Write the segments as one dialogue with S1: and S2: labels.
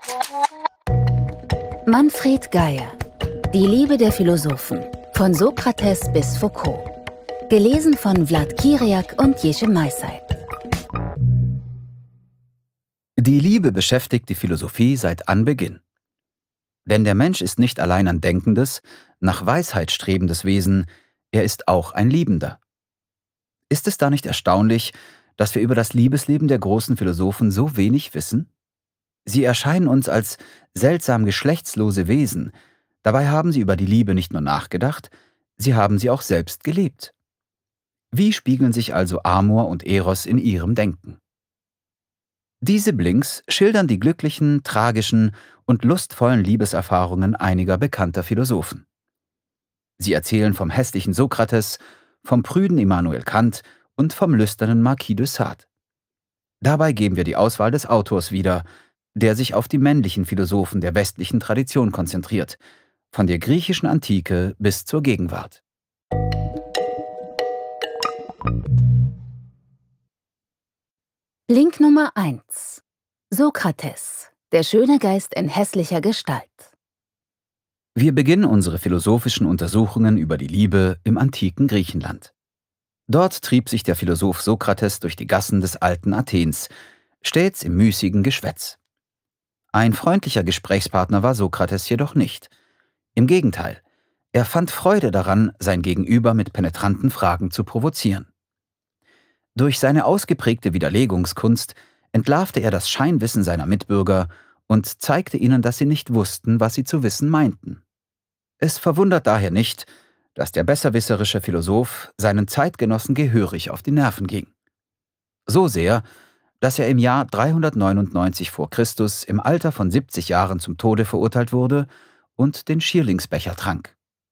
S1: Manfred Geyer. Die Liebe der Philosophen. Von Sokrates bis Foucault. Gelesen von Vlad Kiriak und Jesche Maisei.
S2: Die Liebe beschäftigt die Philosophie seit Anbeginn. Denn der Mensch ist nicht allein ein denkendes, nach Weisheit strebendes Wesen, er ist auch ein Liebender. Ist es da nicht erstaunlich, dass wir über das Liebesleben der großen Philosophen so wenig wissen? Sie erscheinen uns als seltsam geschlechtslose Wesen, dabei haben sie über die Liebe nicht nur nachgedacht, sie haben sie auch selbst gelebt. Wie spiegeln sich also Amor und Eros in ihrem Denken? Diese Blinks schildern die glücklichen, tragischen und lustvollen Liebeserfahrungen einiger bekannter Philosophen. Sie erzählen vom hässlichen Sokrates, vom prüden Immanuel Kant und vom lüsternen Marquis de Sade. Dabei geben wir die Auswahl des Autors wieder, der sich auf die männlichen Philosophen der westlichen Tradition konzentriert, von der griechischen Antike bis zur Gegenwart.
S1: Link Nummer 1. Sokrates. Der schöne Geist in hässlicher Gestalt.
S2: Wir beginnen unsere philosophischen Untersuchungen über die Liebe im antiken Griechenland. Dort trieb sich der Philosoph Sokrates durch die Gassen des alten Athens, stets im müßigen Geschwätz. Ein freundlicher Gesprächspartner war Sokrates jedoch nicht. Im Gegenteil, er fand Freude daran, sein Gegenüber mit penetranten Fragen zu provozieren. Durch seine ausgeprägte Widerlegungskunst entlarvte er das Scheinwissen seiner Mitbürger und zeigte ihnen, dass sie nicht wussten, was sie zu wissen meinten. Es verwundert daher nicht, dass der besserwisserische Philosoph seinen Zeitgenossen gehörig auf die Nerven ging. So sehr, dass er im Jahr 399 vor Christus im Alter von 70 Jahren zum Tode verurteilt wurde und den Schierlingsbecher trank.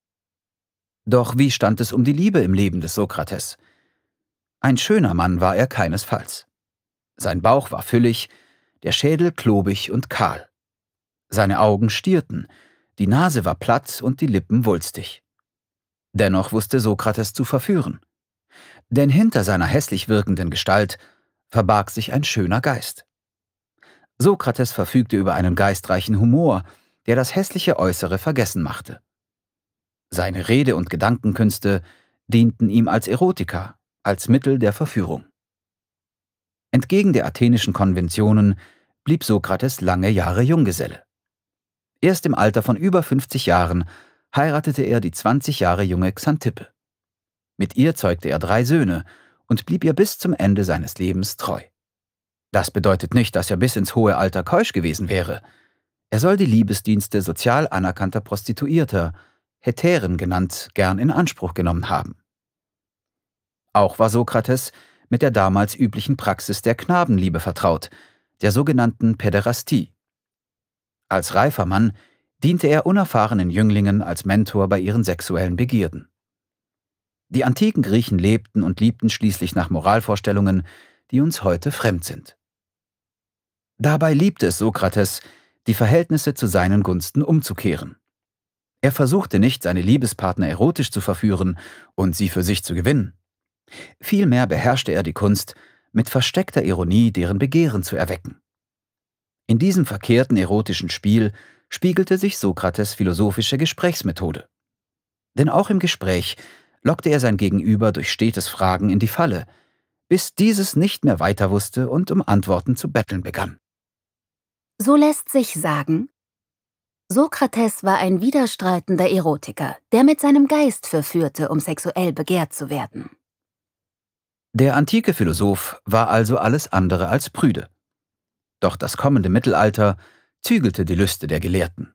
S2: Doch wie stand es um die Liebe im Leben des Sokrates? Ein schöner Mann war er keinesfalls. Sein Bauch war füllig, der Schädel klobig und kahl. Seine Augen stierten, die Nase war platt und die Lippen wulstig. Dennoch wusste Sokrates zu verführen. Denn hinter seiner hässlich wirkenden Gestalt verbarg sich ein schöner Geist. Sokrates verfügte über einen geistreichen Humor, der das hässliche Äußere vergessen machte. Seine Rede- und Gedankenkünste dienten ihm als Erotika, als Mittel der Verführung. Entgegen der athenischen Konventionen blieb Sokrates lange Jahre Junggeselle. Erst im Alter von über 50 Jahren heiratete er die 20 Jahre junge Xanthippe. Mit ihr zeugte er 3 Söhne und blieb ihr bis zum Ende seines Lebens treu. Das bedeutet nicht, dass er bis ins hohe Alter keusch gewesen wäre. Er soll die Liebesdienste sozial anerkannter Prostituierter, Hetären genannt, gern in Anspruch genommen haben. Auch war Sokrates mit der damals üblichen Praxis der Knabenliebe vertraut, der sogenannten Päderastie. Als reifer Mann diente er unerfahrenen Jünglingen als Mentor bei ihren sexuellen Begierden. Die antiken Griechen lebten und liebten schließlich nach Moralvorstellungen, die uns heute fremd sind. Dabei liebte es Sokrates, die Verhältnisse zu seinen Gunsten umzukehren. Er versuchte nicht, seine Liebespartner erotisch zu verführen und sie für sich zu gewinnen. Vielmehr beherrschte er die Kunst, mit versteckter Ironie deren Begehren zu erwecken. In diesem verkehrten erotischen Spiel spiegelte sich Sokrates' philosophische Gesprächsmethode. Denn auch im Gespräch lockte er sein Gegenüber durch stetes Fragen in die Falle, bis dieses nicht mehr weiter wusste und um Antworten zu betteln begann.
S1: So lässt sich sagen, Sokrates war ein widerstreitender Erotiker, der mit seinem Geist verführte, um sexuell begehrt zu werden.
S2: Der antike Philosoph war also alles andere als prüde. Doch das kommende Mittelalter zügelte die Lüste der Gelehrten.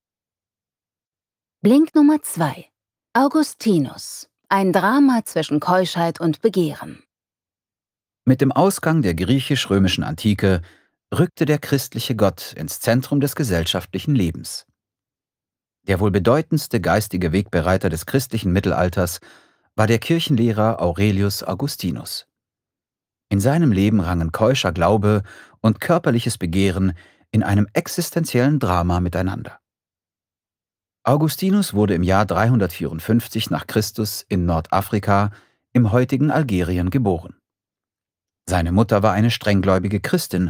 S1: Blink Nummer 2. Augustinus. Ein Drama zwischen Keuschheit und Begehren.
S2: Mit dem Ausgang der griechisch-römischen Antike rückte der christliche Gott ins Zentrum des gesellschaftlichen Lebens. Der wohl bedeutendste geistige Wegbereiter des christlichen Mittelalters war der Kirchenlehrer Aurelius Augustinus. In seinem Leben rangen keuscher Glaube und körperliches Begehren in einem existenziellen Drama miteinander. Augustinus wurde im Jahr 354 nach Christus in Nordafrika im heutigen Algerien geboren. Seine Mutter war eine strenggläubige Christin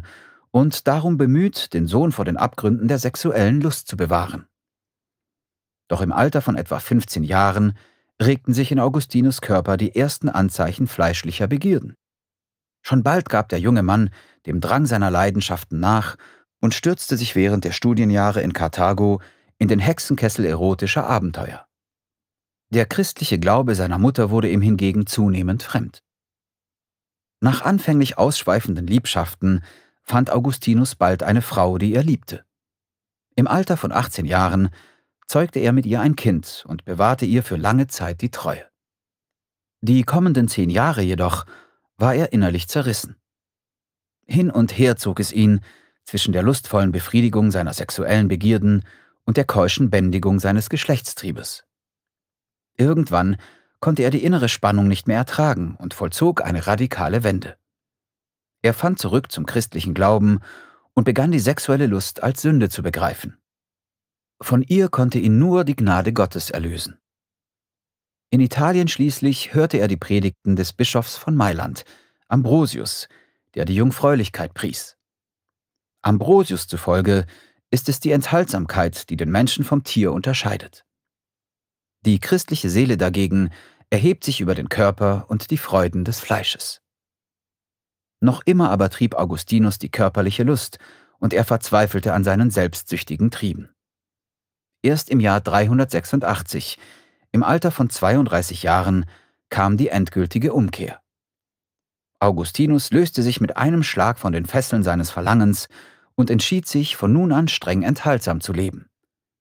S2: und darum bemüht, den Sohn vor den Abgründen der sexuellen Lust zu bewahren. Doch im Alter von etwa 15 Jahren regten sich in Augustinus' Körper die ersten Anzeichen fleischlicher Begierden. Schon bald gab der junge Mann dem Drang seiner Leidenschaften nach und stürzte sich während der Studienjahre in Karthago in den Hexenkessel erotischer Abenteuer. Der christliche Glaube seiner Mutter wurde ihm hingegen zunehmend fremd. Nach anfänglich ausschweifenden Liebschaften fand Augustinus bald eine Frau, die er liebte. Im Alter von 18 Jahren zeugte er mit ihr ein Kind und bewahrte ihr für lange Zeit die Treue. Die kommenden 10 Jahre jedoch war er innerlich zerrissen. Hin und her zog es ihn zwischen der lustvollen Befriedigung seiner sexuellen Begierden und der keuschen Bändigung seines Geschlechtstriebes. Irgendwann konnte er die innere Spannung nicht mehr ertragen und vollzog eine radikale Wende. Er fand zurück zum christlichen Glauben und begann die sexuelle Lust als Sünde zu begreifen. Von ihr konnte ihn nur die Gnade Gottes erlösen. In Italien schließlich hörte er die Predigten des Bischofs von Mailand, Ambrosius, der die Jungfräulichkeit pries. Ambrosius zufolge ist es die Enthaltsamkeit, die den Menschen vom Tier unterscheidet. Die christliche Seele dagegen erhebt sich über den Körper und die Freuden des Fleisches. Noch immer aber trieb Augustinus die körperliche Lust, und er verzweifelte an seinen selbstsüchtigen Trieben. Erst im Jahr 386, im Alter von 32 Jahren, kam die endgültige Umkehr. Augustinus löste sich mit einem Schlag von den Fesseln seines Verlangens und entschied sich, von nun an streng enthaltsam zu leben.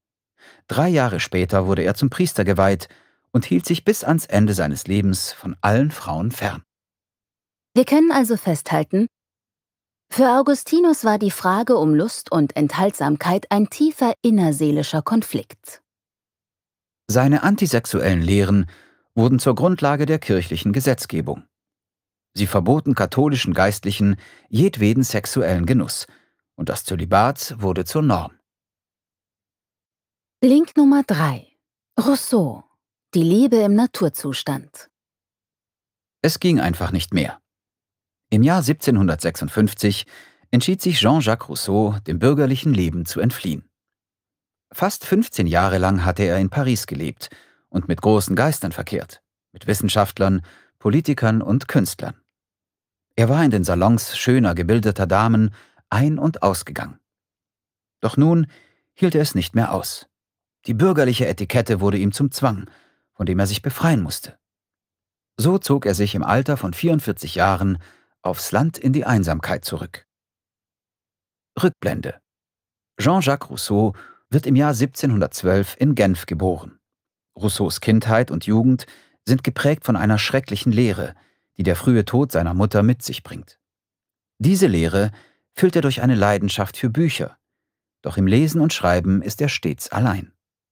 S2: 3 Jahre später wurde er zum Priester geweiht und hielt sich bis ans Ende seines Lebens von allen Frauen fern.
S1: Wir können also festhalten, für Augustinus war die Frage um Lust und Enthaltsamkeit ein tiefer innerseelischer Konflikt.
S2: Seine antisexuellen Lehren wurden zur Grundlage der kirchlichen Gesetzgebung. Sie verboten katholischen Geistlichen jedweden sexuellen Genuss, und das Zölibat wurde zur Norm.
S1: Link Nummer 3. Rousseau. Die Liebe im Naturzustand.
S2: Es ging einfach nicht mehr. Im Jahr 1756 entschied sich Jean-Jacques Rousseau, dem bürgerlichen Leben zu entfliehen. Fast 15 Jahre lang hatte er in Paris gelebt und mit großen Geistern verkehrt, mit Wissenschaftlern, Politikern und Künstlern. Er war in den Salons schöner, gebildeter Damen ein- und ausgegangen. Doch nun hielt er es nicht mehr aus. Die bürgerliche Etikette wurde ihm zum Zwang, von dem er sich befreien musste. So zog er sich im Alter von 44 Jahren aufs Land in die Einsamkeit zurück. Rückblende. Jean-Jacques Rousseau wird im Jahr 1712 in Genf geboren. Rousseaus Kindheit und Jugend sind geprägt von einer schrecklichen Leere, die der frühe Tod seiner Mutter mit sich bringt. Diese Leere füllt er durch eine Leidenschaft für Bücher, doch im Lesen und Schreiben ist er stets allein.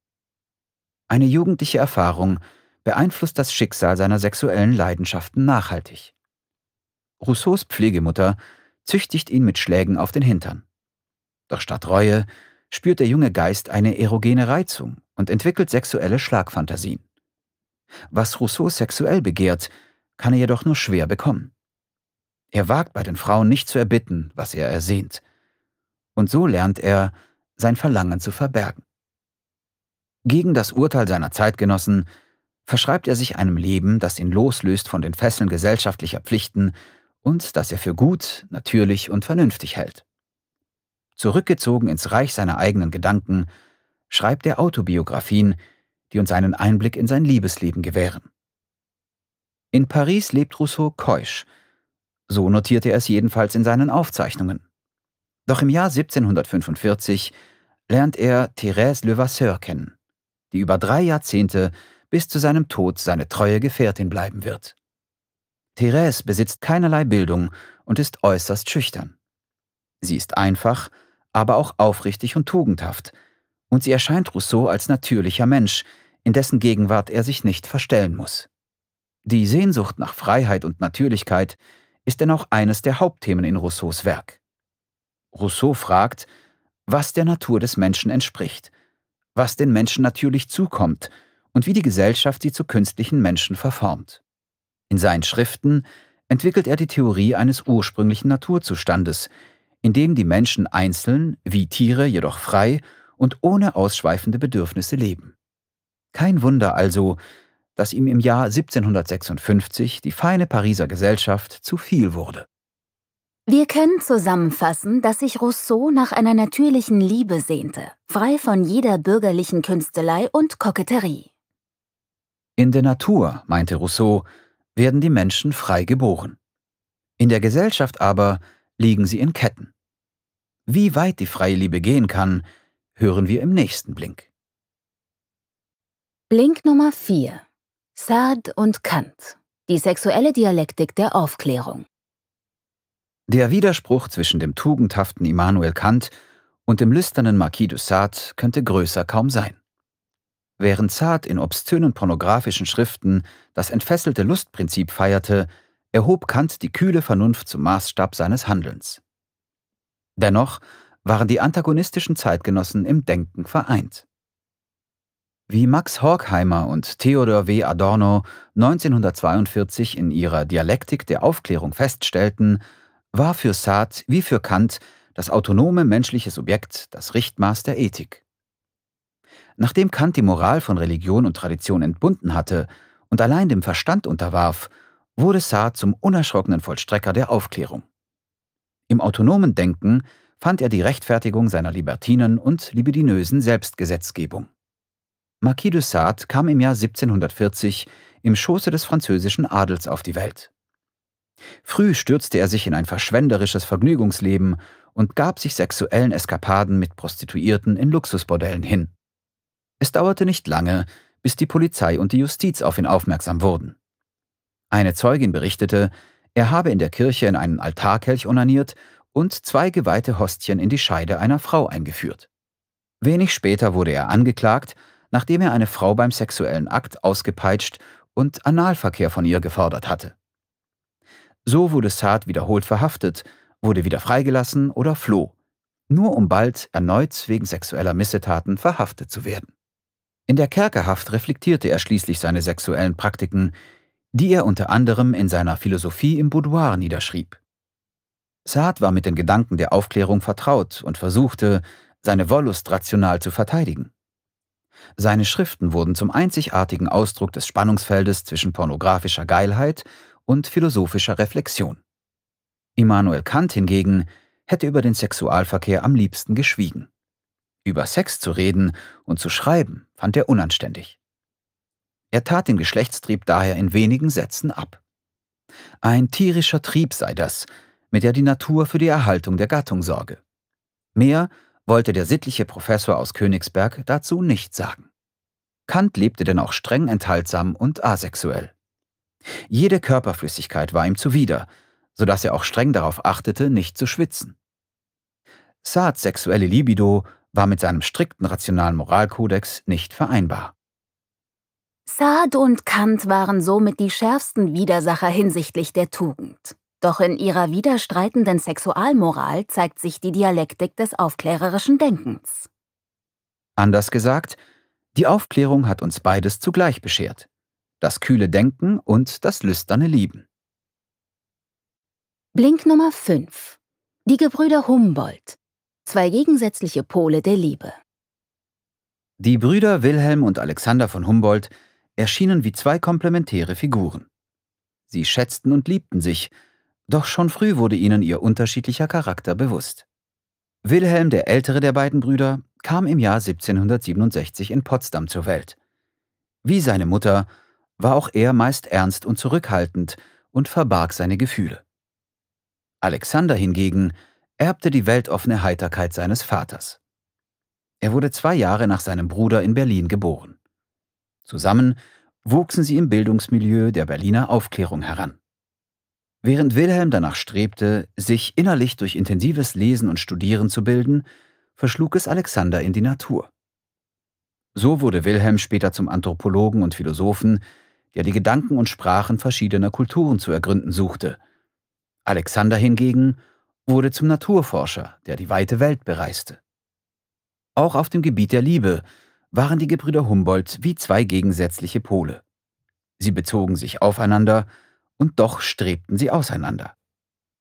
S2: Eine jugendliche Erfahrung beeinflusst das Schicksal seiner sexuellen Leidenschaften nachhaltig. Rousseaus Pflegemutter züchtigt ihn mit Schlägen auf den Hintern. Doch statt Reue spürt der junge Geist eine erogene Reizung und entwickelt sexuelle Schlagfantasien. Was Rousseau sexuell begehrt, kann er jedoch nur schwer bekommen. Er wagt bei den Frauen nicht zu erbitten, was er ersehnt. Und so lernt er, sein Verlangen zu verbergen. Gegen das Urteil seiner Zeitgenossen verschreibt er sich einem Leben, das ihn loslöst von den Fesseln gesellschaftlicher Pflichten und das er für gut, natürlich und vernünftig hält. Zurückgezogen ins Reich seiner eigenen Gedanken, schreibt er Autobiografien, die uns einen Einblick in sein Liebesleben gewähren. In Paris lebt Rousseau keusch, so notierte er es jedenfalls in seinen Aufzeichnungen. Doch im Jahr 1745 lernt er Thérèse Levasseur kennen, die über 3 Jahrzehnte bis zu seinem Tod seine treue Gefährtin bleiben wird. Thérèse besitzt keinerlei Bildung und ist äußerst schüchtern. Sie ist einfach, aber auch aufrichtig und tugendhaft, und sie erscheint Rousseau als natürlicher Mensch, in dessen Gegenwart er sich nicht verstellen muss. Die Sehnsucht nach Freiheit und Natürlichkeit ist denn auch eines der Hauptthemen in Rousseaus Werk. Rousseau fragt, was der Natur des Menschen entspricht, was den Menschen natürlich zukommt und wie die Gesellschaft sie zu künstlichen Menschen verformt. In seinen Schriften entwickelt er die Theorie eines ursprünglichen Naturzustandes, in dem die Menschen einzeln, wie Tiere jedoch frei und ohne ausschweifende Bedürfnisse leben. Kein Wunder also, dass ihm im Jahr 1756 die feine Pariser Gesellschaft zu viel wurde.
S1: Wir können zusammenfassen, dass sich Rousseau nach einer natürlichen Liebe sehnte, frei von jeder bürgerlichen Künstelei und Koketterie.
S2: In der Natur, meinte Rousseau, werden die Menschen frei geboren. In der Gesellschaft aber liegen sie in Ketten. Wie weit die freie Liebe gehen kann, hören wir im nächsten Blink.
S1: Blink Nummer 4. Sade und Kant. Die sexuelle Dialektik der Aufklärung.
S2: Der Widerspruch zwischen dem tugendhaften Immanuel Kant und dem lüsternen Marquis de Sade könnte größer kaum sein. Während Sade in obszönen pornografischen Schriften das entfesselte Lustprinzip feierte, erhob Kant die kühle Vernunft zum Maßstab seines Handelns. Dennoch waren die antagonistischen Zeitgenossen im Denken vereint. Wie Max Horkheimer und Theodor W. Adorno 1942 in ihrer Dialektik der Aufklärung feststellten, war für Sade wie für Kant das autonome menschliche Subjekt das Richtmaß der Ethik. Nachdem Kant die Moral von Religion und Tradition entbunden hatte und allein dem Verstand unterwarf, wurde Sade zum unerschrockenen Vollstrecker der Aufklärung. Im autonomen Denken fand er die Rechtfertigung seiner libertinen und libidinösen Selbstgesetzgebung. Marquis de Sade kam im Jahr 1740 im Schoße des französischen Adels auf die Welt. Früh stürzte er sich in ein verschwenderisches Vergnügungsleben und gab sich sexuellen Eskapaden mit Prostituierten in Luxusbordellen hin. Es dauerte nicht lange, bis die Polizei und die Justiz auf ihn aufmerksam wurden. Eine Zeugin berichtete, er habe in der Kirche in einen Altarkelch onaniert und 2 geweihte Hostien in die Scheide einer Frau eingeführt. Wenig später wurde er angeklagt, nachdem er eine Frau beim sexuellen Akt ausgepeitscht und Analverkehr von ihr gefordert hatte. So wurde Sade wiederholt verhaftet, wurde wieder freigelassen oder floh, nur um bald erneut wegen sexueller Missetaten verhaftet zu werden. In der Kerkerhaft reflektierte er schließlich seine sexuellen Praktiken, die er unter anderem in seiner Philosophie im Boudoir niederschrieb. Sade war mit den Gedanken der Aufklärung vertraut und versuchte, seine Wollust rational zu verteidigen. Seine Schriften wurden zum einzigartigen Ausdruck des Spannungsfeldes zwischen pornografischer Geilheit und philosophischer Reflexion. Immanuel Kant hingegen hätte über den Sexualverkehr am liebsten geschwiegen. Über Sex zu reden und zu schreiben fand er unanständig. Er tat den Geschlechtstrieb daher in wenigen Sätzen ab. Ein tierischer Trieb sei das, mit der die Natur für die Erhaltung der Gattung sorge. Mehr wollte der sittliche Professor aus Königsberg dazu nicht sagen. Kant lebte denn auch streng enthaltsam und asexuell. Jede Körperflüssigkeit war ihm zuwider, sodass er auch streng darauf achtete, nicht zu schwitzen. Sades sexuelle Libido war mit seinem strikten rationalen Moralkodex nicht vereinbar.
S1: Sade und Kant waren somit die schärfsten Widersacher hinsichtlich der Tugend. Doch in ihrer widerstreitenden Sexualmoral zeigt sich die Dialektik des aufklärerischen Denkens.
S2: Anders gesagt, die Aufklärung hat uns beides zugleich beschert: das kühle Denken und das lüsterne Lieben.
S1: Blink Nummer 5. Die Gebrüder Humboldt. 2 gegensätzliche Pole der Liebe.
S2: Die Brüder Wilhelm und Alexander von Humboldt erschienen wie 2 komplementäre Figuren. Sie schätzten und liebten sich, doch schon früh wurde ihnen ihr unterschiedlicher Charakter bewusst. Wilhelm, der ältere der beiden Brüder, kam im Jahr 1767 in Potsdam zur Welt. Wie seine Mutter war auch er meist ernst und zurückhaltend und verbarg seine Gefühle. Alexander hingegen erbte die weltoffene Heiterkeit seines Vaters. Er wurde 2 Jahre nach seinem Bruder in Berlin geboren. Zusammen wuchsen sie im Bildungsmilieu der Berliner Aufklärung heran. Während Wilhelm danach strebte, sich innerlich durch intensives Lesen und Studieren zu bilden, verschlug es Alexander in die Natur. So wurde Wilhelm später zum Anthropologen und Philosophen, der die Gedanken und Sprachen verschiedener Kulturen zu ergründen suchte. Alexander hingegen wurde zum Naturforscher, der die weite Welt bereiste. Auch auf dem Gebiet der Liebe waren die Gebrüder Humboldt wie 2 gegensätzliche Pole. Sie bezogen sich aufeinander und doch strebten sie auseinander.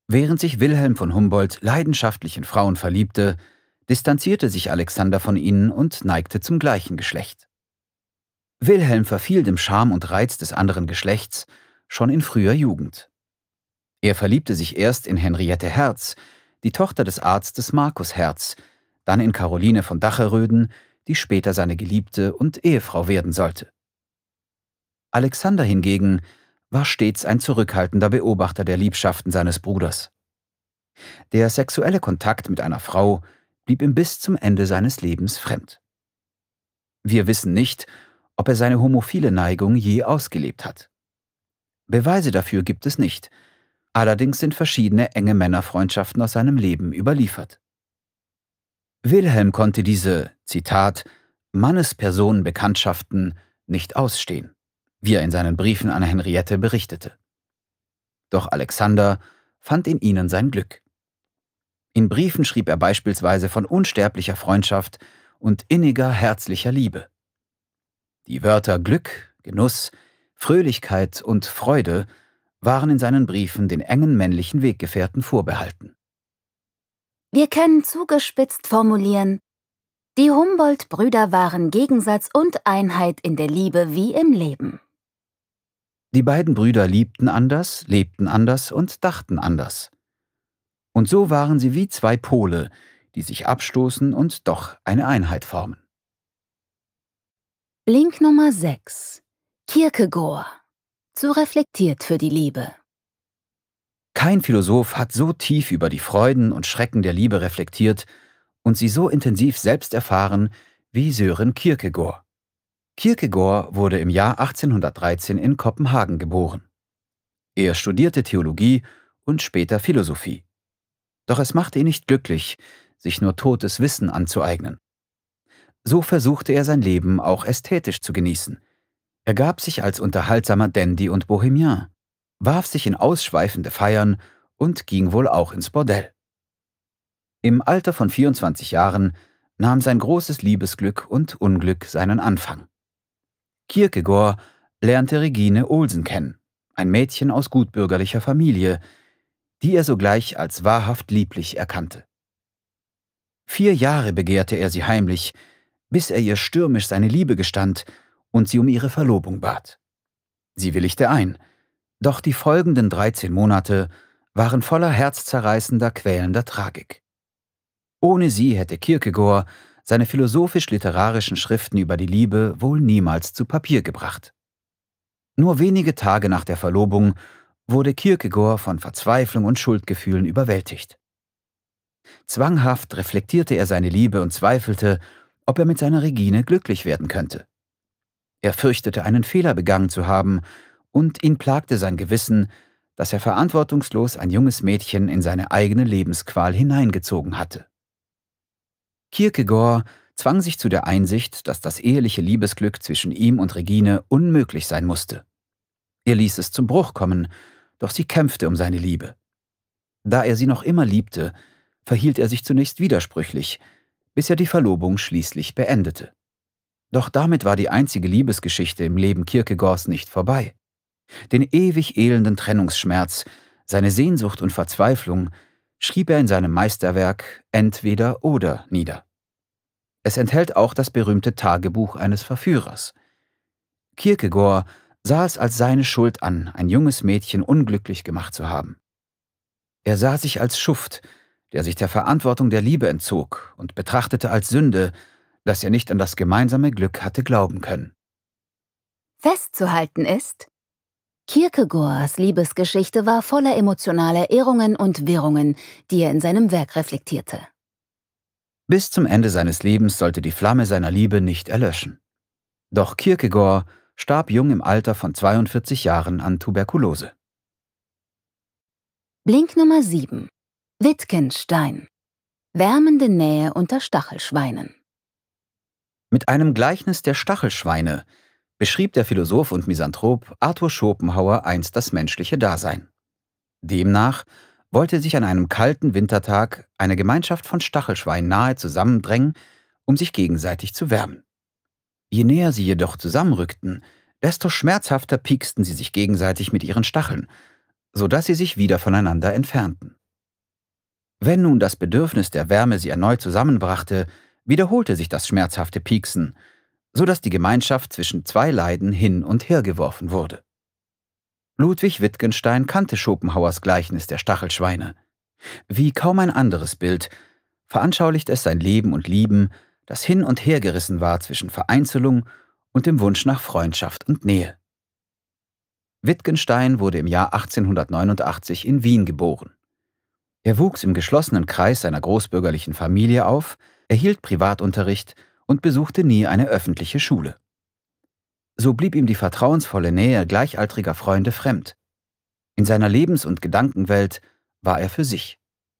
S2: Während sich Wilhelm von Humboldt leidenschaftlich in Frauen verliebte, distanzierte sich Alexander von ihnen und neigte zum gleichen Geschlecht. Wilhelm verfiel dem Charme und Reiz des anderen Geschlechts schon in früher Jugend. Er verliebte sich erst in Henriette Hertz, die Tochter des Arztes Markus Hertz, dann in Caroline von Dacheröden, die später seine Geliebte und Ehefrau werden sollte. Alexander hingegen war stets ein zurückhaltender Beobachter der Liebschaften seines Bruders. Der sexuelle Kontakt mit einer Frau blieb ihm bis zum Ende seines Lebens fremd. Wir wissen nicht, ob er seine homophile Neigung je ausgelebt hat. Beweise dafür gibt es nicht, allerdings sind verschiedene enge Männerfreundschaften aus seinem Leben überliefert. Wilhelm konnte diese, Zitat, Mannespersonenbekanntschaften nicht ausstehen, wie er in seinen Briefen an Henriette berichtete. Doch Alexander fand in ihnen sein Glück. In Briefen schrieb er beispielsweise von unsterblicher Freundschaft und inniger, herzlicher Liebe. Die Wörter Glück, Genuss, Fröhlichkeit und Freude waren in seinen Briefen den engen männlichen Weggefährten vorbehalten.
S1: Wir können zugespitzt formulieren: Die Humboldt-Brüder waren Gegensatz und Einheit in der Liebe wie im Leben.
S2: Die beiden Brüder liebten anders, lebten anders und dachten anders. Und so waren sie wie zwei Pole, die sich abstoßen und doch eine Einheit formen.
S1: Link Nummer 6. Kierkegaard. Zu reflektiert für die Liebe.
S2: Kein Philosoph hat so tief über die Freuden und Schrecken der Liebe reflektiert und sie so intensiv selbst erfahren wie Søren Kierkegaard. Kierkegaard wurde im Jahr 1813 in Kopenhagen geboren. Er studierte Theologie und später Philosophie. Doch es machte ihn nicht glücklich, sich nur totes Wissen anzueignen. So versuchte er sein Leben auch ästhetisch zu genießen. Er gab sich als unterhaltsamer Dandy und Bohemian, warf sich in ausschweifende Feiern und ging wohl auch ins Bordell. Im Alter von 24 Jahren nahm sein großes Liebesglück und Unglück seinen Anfang. Kierkegaard lernte Regine Olsen kennen, ein Mädchen aus gutbürgerlicher Familie, die er sogleich als wahrhaft lieblich erkannte. 4 Jahre begehrte er sie heimlich, bis er ihr stürmisch seine Liebe gestand und sie um ihre Verlobung bat. Sie willigte ein, doch die folgenden 13 Monate waren voller herzzerreißender, quälender Tragik. Ohne sie hätte Kierkegaard seine philosophisch-literarischen Schriften über die Liebe wohl niemals zu Papier gebracht. Nur wenige Tage nach der Verlobung wurde Kierkegaard von Verzweiflung und Schuldgefühlen überwältigt. Zwanghaft reflektierte er seine Liebe und zweifelte, ob er mit seiner Regine glücklich werden könnte. Er fürchtete, einen Fehler begangen zu haben, und ihn plagte sein Gewissen, dass er verantwortungslos ein junges Mädchen in seine eigene Lebensqual hineingezogen hatte. Kierkegaard zwang sich zu der Einsicht, dass das eheliche Liebesglück zwischen ihm und Regine unmöglich sein musste. Er ließ es zum Bruch kommen, doch sie kämpfte um seine Liebe. Da er sie noch immer liebte, verhielt er sich zunächst widersprüchlich, bis er die Verlobung schließlich beendete. Doch damit war die einzige Liebesgeschichte im Leben Kierkegaards nicht vorbei. Den ewig elenden Trennungsschmerz, seine Sehnsucht und Verzweiflung schrieb er in seinem Meisterwerk Entweder oder nieder. Es enthält auch das berühmte Tagebuch eines Verführers. Kierkegaard sah es als seine Schuld an, ein junges Mädchen unglücklich gemacht zu haben. Er sah sich als Schuft, der sich der Verantwortung der Liebe entzog, und betrachtete als Sünde, dass er nicht an das gemeinsame Glück hatte glauben können.
S1: Festzuhalten ist: Kierkegaards Liebesgeschichte war voller emotionaler Irrungen und Wirrungen, die er in seinem Werk reflektierte.
S2: Bis zum Ende seines Lebens sollte die Flamme seiner Liebe nicht erlöschen. Doch Kierkegaard starb jung im Alter von 42 Jahren an Tuberkulose.
S1: Blink Nummer 7. Wittgenstein. Wärmende Nähe unter Stachelschweinen.
S2: Mit einem Gleichnis der Stachelschweine beschrieb der Philosoph und Misanthrop Arthur Schopenhauer einst das menschliche Dasein. Demnach wollte sich an einem kalten Wintertag eine Gemeinschaft von Stachelschweinen nahe zusammendrängen, um sich gegenseitig zu wärmen. Je näher sie jedoch zusammenrückten, desto schmerzhafter pieksten sie sich gegenseitig mit ihren Stacheln, sodass sie sich wieder voneinander entfernten. Wenn nun das Bedürfnis der Wärme sie erneut zusammenbrachte, wiederholte sich das schmerzhafte Pieksen, sodass die Gemeinschaft zwischen zwei Leiden hin und her geworfen wurde. Ludwig Wittgenstein kannte Schopenhauers Gleichnis der Stachelschweine. Wie kaum ein anderes Bild veranschaulicht es sein Leben und Lieben, das hin und her gerissen war zwischen Vereinzelung und dem Wunsch nach Freundschaft und Nähe. Wittgenstein wurde im Jahr 1889 in Wien geboren. Er wuchs im geschlossenen Kreis seiner großbürgerlichen Familie auf, erhielt Privatunterricht und besuchte nie eine öffentliche Schule. So blieb ihm die vertrauensvolle Nähe gleichaltriger Freunde fremd. In seiner Lebens- und Gedankenwelt war er für sich.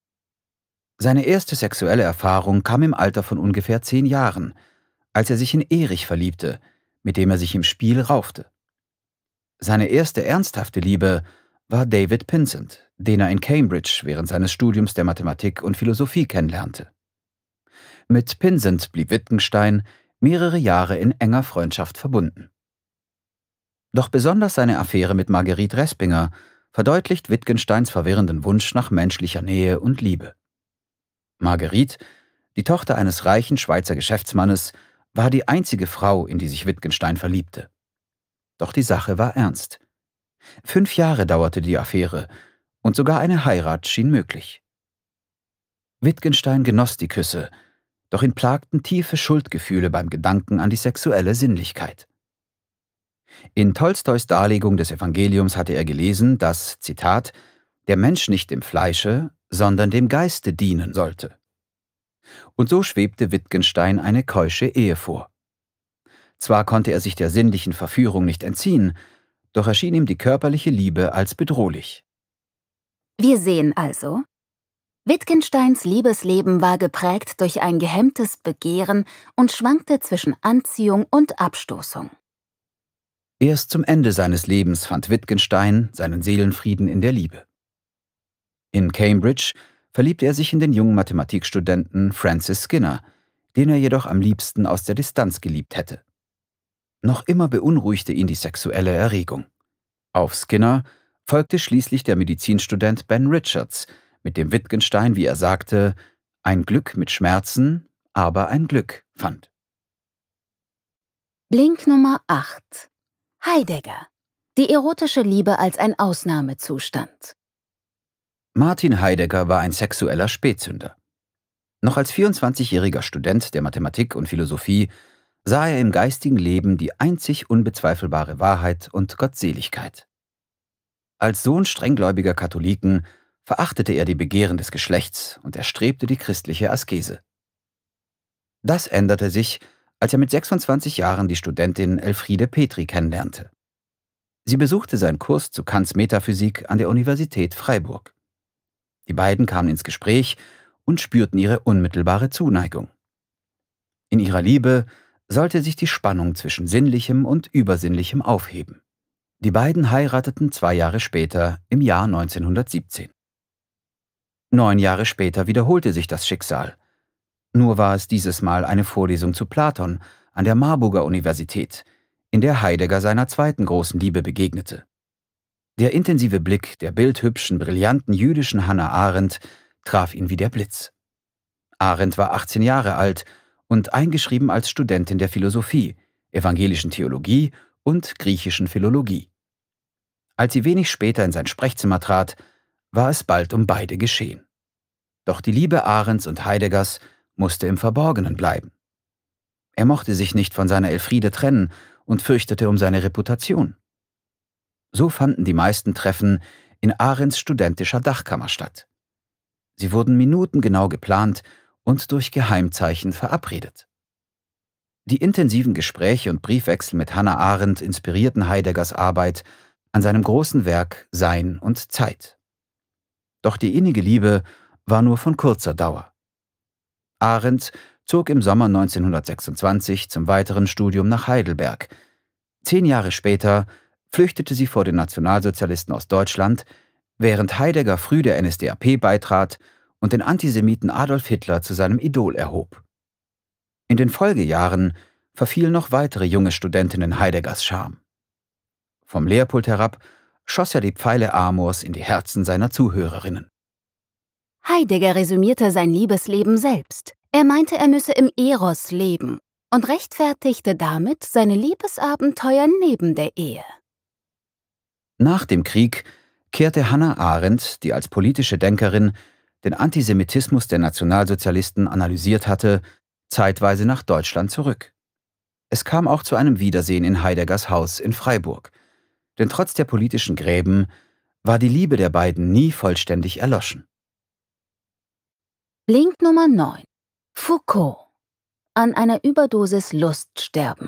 S2: Seine erste sexuelle Erfahrung kam im Alter von ungefähr 10 Jahren, als er sich in Erich verliebte, mit dem er sich im Spiel raufte. Seine erste ernsthafte Liebe war David Pinsent, den er in Cambridge während seines Studiums der Mathematik und Philosophie kennenlernte. Mit Pinsent blieb Wittgenstein mehrere Jahre in enger Freundschaft verbunden. Doch besonders seine Affäre mit Marguerite Respinger verdeutlicht Wittgensteins verwirrenden Wunsch nach menschlicher Nähe und Liebe. Marguerite, die Tochter eines reichen Schweizer Geschäftsmannes, war die einzige Frau, in die sich Wittgenstein verliebte. Doch die Sache war ernst. 5 Jahre dauerte die Affäre und sogar eine Heirat schien möglich. Wittgenstein genoss die Küsse, doch ihn plagten tiefe Schuldgefühle beim Gedanken an die sexuelle Sinnlichkeit. In Tolstois Darlegung des Evangeliums hatte er gelesen, dass, Zitat, der Mensch nicht dem Fleische, sondern dem Geiste dienen sollte. Und so schwebte Wittgenstein eine keusche Ehe vor. Zwar konnte er sich der sinnlichen Verführung nicht entziehen, doch erschien ihm die körperliche Liebe als bedrohlich.
S1: Wir sehen also, Wittgensteins Liebesleben war geprägt durch ein gehemmtes Begehren und schwankte zwischen Anziehung und Abstoßung.
S2: Erst zum Ende seines Lebens fand Wittgenstein seinen Seelenfrieden in der Liebe. In Cambridge verliebte er sich in den jungen Mathematikstudenten Francis Skinner, den er jedoch am liebsten aus der Distanz geliebt hätte. Noch immer beunruhigte ihn die sexuelle Erregung. Auf Skinner folgte schließlich der Medizinstudent Ben Richards, mit dem Wittgenstein, wie er sagte, ein Glück mit Schmerzen, aber ein Glück fand.
S1: Link Nummer 8. Heidegger. Die erotische Liebe als ein Ausnahmezustand.
S2: Martin Heidegger war ein sexueller Spätsünder. Noch als 24-jähriger Student der Mathematik und Philosophie sah er im geistigen Leben die einzig unbezweifelbare Wahrheit und Gottseligkeit. Als Sohn strenggläubiger Katholiken verachtete er die Begehren des Geschlechts und erstrebte die christliche Askese. Das änderte sich, als er mit 26 Jahren die Studentin Elfriede Petri kennenlernte. Sie besuchte seinen Kurs zu Kants Metaphysik an der Universität Freiburg. Die beiden kamen ins Gespräch und spürten ihre unmittelbare Zuneigung. In ihrer Liebe sollte sich die Spannung zwischen Sinnlichem und Übersinnlichem aufheben. Die beiden heirateten 2 Jahre später, im Jahr 1917. 9 Jahre später wiederholte sich das Schicksal. Nur war es dieses Mal eine Vorlesung zu Platon an der Marburger Universität, in der Heidegger seiner zweiten großen Liebe begegnete. Der intensive Blick der bildhübschen, brillanten jüdischen Hannah Arendt traf ihn wie der Blitz. Arendt war 18 Jahre alt und eingeschrieben als Studentin der Philosophie, evangelischen Theologie und griechischen Philologie. Als sie wenig später in sein Sprechzimmer trat, war es bald um beide geschehen. Doch die Liebe Arendts und Heideggers musste im Verborgenen bleiben. Er mochte sich nicht von seiner Elfriede trennen und fürchtete um seine Reputation. So fanden die meisten Treffen in Arendts studentischer Dachkammer statt. Sie wurden minutengenau geplant und durch Geheimzeichen verabredet. Die intensiven Gespräche und Briefwechsel mit Hannah Arendt inspirierten Heideggers Arbeit an seinem großen Werk Sein und Zeit. Doch die innige Liebe war nur von kurzer Dauer. Arendt zog im Sommer 1926 zum weiteren Studium nach Heidelberg. 10 Jahre später flüchtete sie vor den Nationalsozialisten aus Deutschland, während Heidegger früh der NSDAP beitrat und den Antisemiten Adolf Hitler zu seinem Idol erhob. In den Folgejahren verfielen noch weitere junge Studentinnen Heideggers Charme. Vom Lehrpult herab schoss er die Pfeile Amors in die Herzen seiner Zuhörerinnen.
S1: Heidegger resümierte sein Liebesleben selbst. Er meinte, er müsse im Eros leben und rechtfertigte damit seine Liebesabenteuer neben der Ehe.
S2: Nach dem Krieg kehrte Hannah Arendt, die als politische Denkerin den Antisemitismus der Nationalsozialisten analysiert hatte, zeitweise nach Deutschland zurück. Es kam auch zu einem Wiedersehen in Heideggers Haus in Freiburg. Denn trotz der politischen Gräben war die Liebe der beiden nie vollständig erloschen.
S1: Link Nummer 9. Foucault. An einer Überdosis Lust sterben.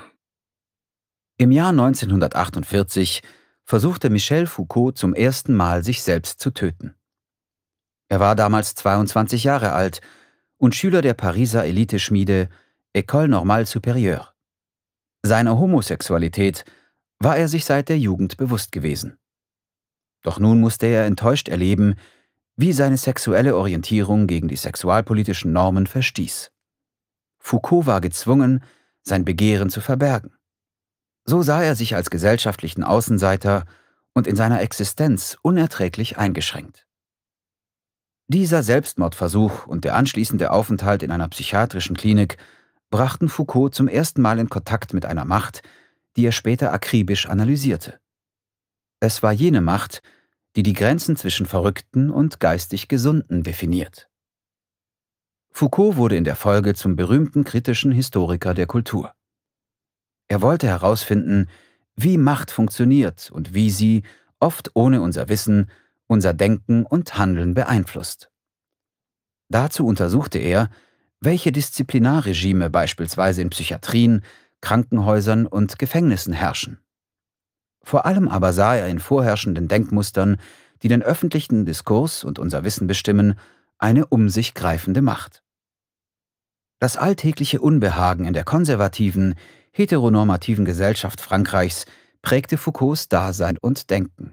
S2: Im Jahr 1948 versuchte Michel Foucault zum ersten Mal, sich selbst zu töten. Er war damals 22 Jahre alt und Schüler der Pariser Eliteschmiede École Normale Supérieure. Seiner Homosexualität war er sich seit der Jugend bewusst gewesen. Doch nun musste er enttäuscht erleben, wie seine sexuelle Orientierung gegen die sexualpolitischen Normen verstieß. Foucault war gezwungen, sein Begehren zu verbergen. So sah er sich als gesellschaftlichen Außenseiter und in seiner Existenz unerträglich eingeschränkt. Dieser Selbstmordversuch und der anschließende Aufenthalt in einer psychiatrischen Klinik brachten Foucault zum ersten Mal in Kontakt mit einer Macht, die er später akribisch analysierte. Es war jene Macht, die die Grenzen zwischen Verrückten und geistig Gesunden definiert. Foucault wurde in der Folge zum berühmten kritischen Historiker der Kultur. Er wollte herausfinden, wie Macht funktioniert und wie sie, oft ohne unser Wissen, unser Denken und Handeln beeinflusst. Dazu untersuchte er, welche Disziplinarregime beispielsweise in Psychiatrien, Krankenhäusern und Gefängnissen herrschen. Vor allem aber sah er in vorherrschenden Denkmustern, die den öffentlichen Diskurs und unser Wissen bestimmen, eine um sich greifende Macht. Das alltägliche Unbehagen in der konservativen, heteronormativen Gesellschaft Frankreichs prägte Foucaults Dasein und Denken.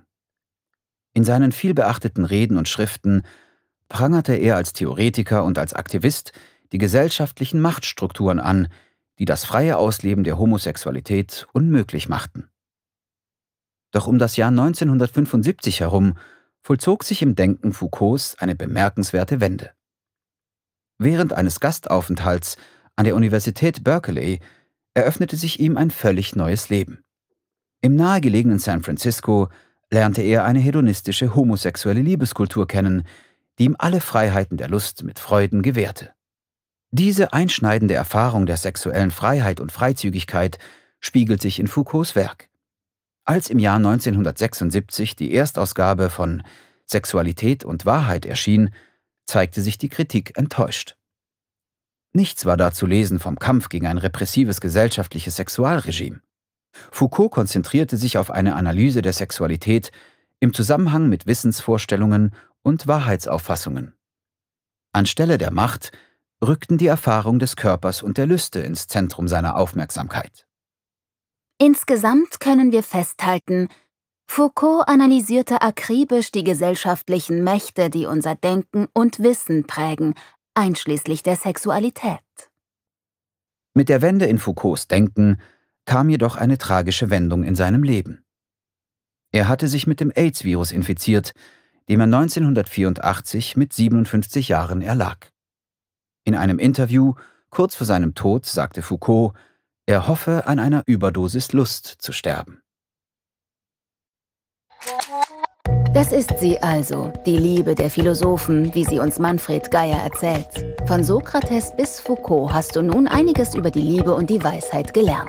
S2: In seinen vielbeachteten Reden und Schriften prangerte er als Theoretiker und als Aktivist die gesellschaftlichen Machtstrukturen an, die das freie Ausleben der Homosexualität unmöglich machten. Doch um das Jahr 1975 herum vollzog sich im Denken Foucaults eine bemerkenswerte Wende. Während eines Gastaufenthalts an der Universität Berkeley eröffnete sich ihm ein völlig neues Leben. Im nahegelegenen San Francisco lernte er eine hedonistische homosexuelle Liebeskultur kennen, die ihm alle Freiheiten der Lust mit Freuden gewährte. Diese einschneidende Erfahrung der sexuellen Freiheit und Freizügigkeit spiegelt sich in Foucaults Werk. Als im Jahr 1976 die Erstausgabe von Sexualität und Wahrheit erschien, zeigte sich die Kritik enttäuscht. Nichts war da zu lesen vom Kampf gegen ein repressives gesellschaftliches Sexualregime. Foucault konzentrierte sich auf eine Analyse der Sexualität im Zusammenhang mit Wissensvorstellungen und Wahrheitsauffassungen. Anstelle der Macht rückten die Erfahrung des Körpers und der Lüste ins Zentrum seiner Aufmerksamkeit.
S1: Insgesamt können wir festhalten, Foucault analysierte akribisch die gesellschaftlichen Mächte, die unser Denken und Wissen prägen, einschließlich der Sexualität.
S2: Mit der Wende in Foucaults Denken kam jedoch eine tragische Wendung in seinem Leben. Er hatte sich mit dem AIDS-Virus infiziert, dem er 1984 mit 57 Jahren erlag. In einem Interview kurz vor seinem Tod sagte Foucault, er hoffe, an einer Überdosis Lust zu sterben.
S1: Das ist sie also, die Liebe der Philosophen, wie sie uns Manfred Geyer erzählt. Von Sokrates bis Foucault hast du nun einiges über die Liebe und die Weisheit gelernt.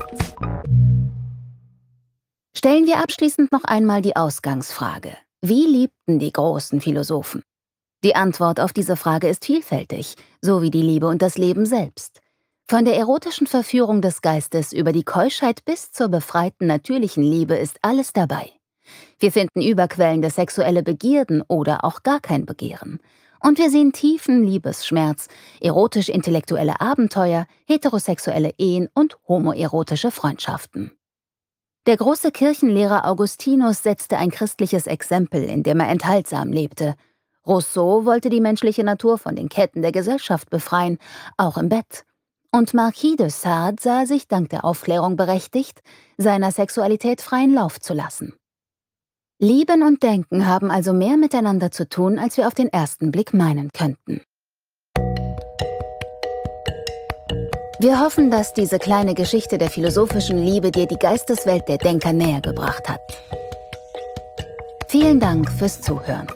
S1: Stellen wir abschließend noch einmal die Ausgangsfrage. Wie liebten die großen Philosophen? Die Antwort auf diese Frage ist vielfältig, so wie die Liebe und das Leben selbst. Von der erotischen Verführung des Geistes über die Keuschheit bis zur befreiten natürlichen Liebe ist alles dabei. Wir finden überquellende sexuelle Begierden oder auch gar kein Begehren. Und wir sehen tiefen Liebesschmerz, erotisch-intellektuelle Abenteuer, heterosexuelle Ehen und homoerotische Freundschaften. Der große Kirchenlehrer Augustinus setzte ein christliches Exempel, in dem er enthaltsam lebte. Rousseau wollte die menschliche Natur von den Ketten der Gesellschaft befreien, auch im Bett. Und Marquis de Sade sah sich dank der Aufklärung berechtigt, seiner Sexualität freien Lauf zu lassen. Lieben und Denken haben also mehr miteinander zu tun, als wir auf den ersten Blick meinen könnten. Wir hoffen, dass diese kleine Geschichte der philosophischen Liebe dir die Geisteswelt der Denker näher gebracht hat. Vielen Dank fürs Zuhören.